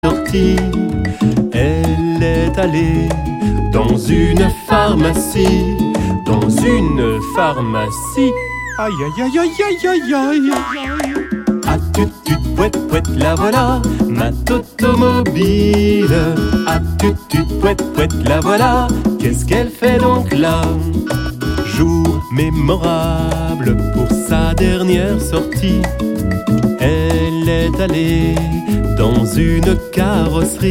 sortie. Elle est allée dans une pharmacie. Dans une pharmacie. Aïe aïe aïe aïe aïe aïe aïe aïe. Ah tut tut pouet pouet, la voilà, ma automobile. Ah tut tut pouet pouet, la voilà, qu'est-ce qu'elle fait donc là? Jour mémorable pour sa dernière sortie. Elle est allée dans une carrosserie.